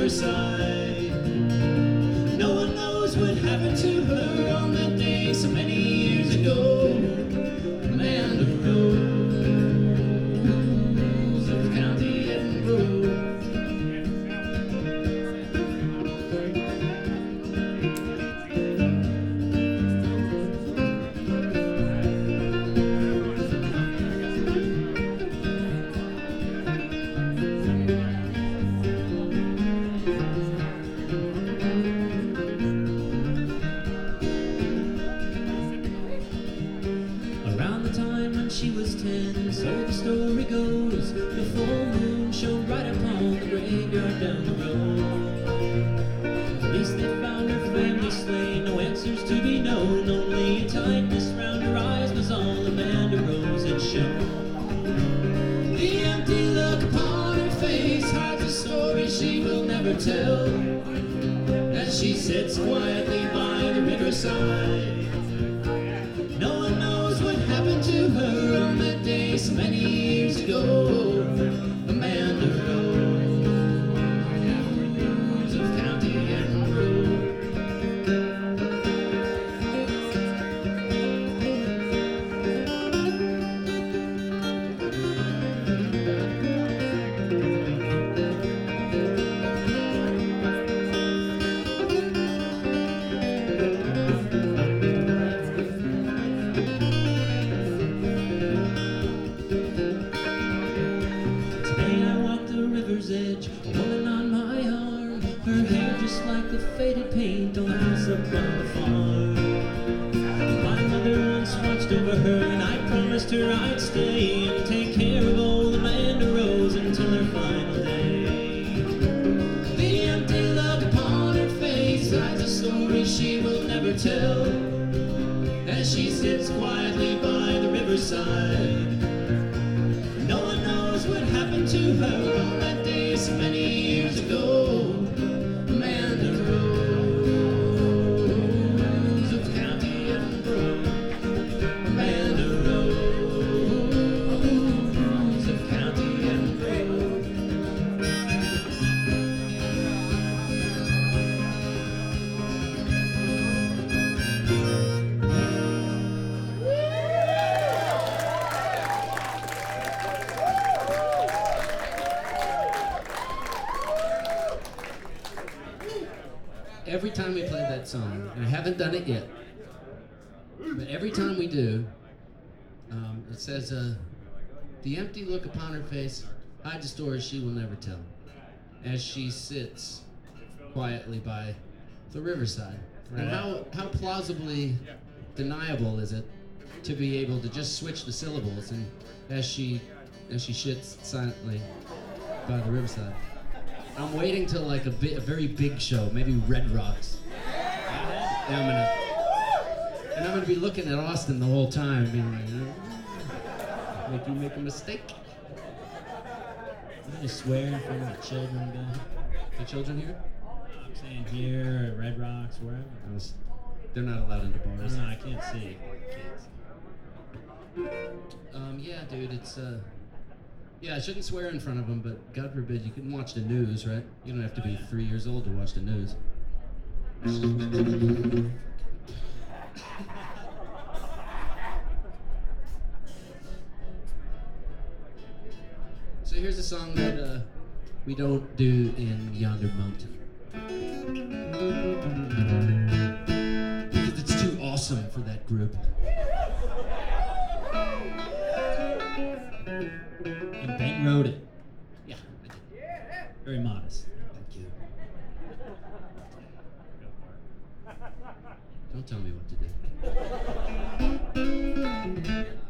riverside. No one knows what happened to her on that day so many years ago. Amanda Rose of County Edinburgh. She was 10, so the story goes. The full moon shone right upon the graveyard down the road. At least they found her family slain, no answers to be known. Only a tightness round her eyes was all Amanda Rose had shown. The empty look upon her face hides a story she will never tell, as she sits quietly by the riverside. No one knows what happened to her on that day so many years ago. Amanda Rose of County Edinburgh. Edge, a woman on my arm, her hair just like the faded paint on the house up on the farm. My mother once watched over her, and I promised her I'd stay and take care of old Amanda Rose until her final day. The empty look upon her face hides a story she will never tell, as she sits quietly by the riverside. No one knows what happened to her on that day so many years ago. Amanda Rose of County Edinburgh. Amanda Rose of County Edinburgh. Every time we play that song, and I haven't done it yet, but every time we do, it says, the empty look upon her face hides a story she will never tell, as she sits quietly by the riverside. Right. And how plausibly deniable is it to be able to just switch the syllables and as she sits silently by the riverside. I'm waiting till like a very big show, maybe Red Rocks. And I'm gonna be looking at Austin the whole time, being like, make you make a mistake. You just swear in front of the children, guy. The children here? I'm saying here, at Red Rocks, wherever. They're not allowed into bars. No, I can't see kids. Yeah, dude, it's yeah, I shouldn't swear in front of them, but God forbid, you can watch the news, right? You don't have to be 3 years old to watch the news. So here's a song that we don't do in Yonder Mountain. Because it's too awesome for that group. And Ben wrote it. Yeah, I did. Very modest. Thank you. Don't tell me what to do.